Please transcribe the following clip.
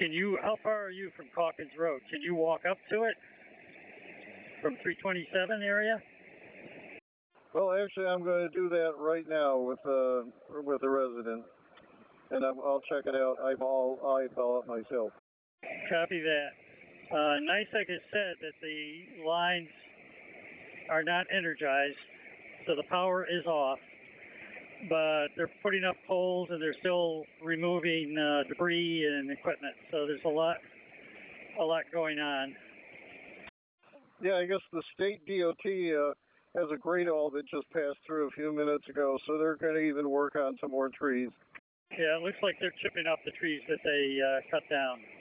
How far are you from Calkins Road? Can you walk up to it from 327 area? Well, actually, I'm going to do that right now with a resident, and I'll check it out. I'll eyeball it myself. Copy that. NYSEG has said that the lines are not energized, so the power is off. But they're putting up poles and they're still removing debris and equipment. So there's a lot going on. Yeah, I guess the state DOT has a great all that just passed through a few minutes ago, so they're going to even work on some more trees. Yeah, it looks like they're chipping up the trees that they cut down.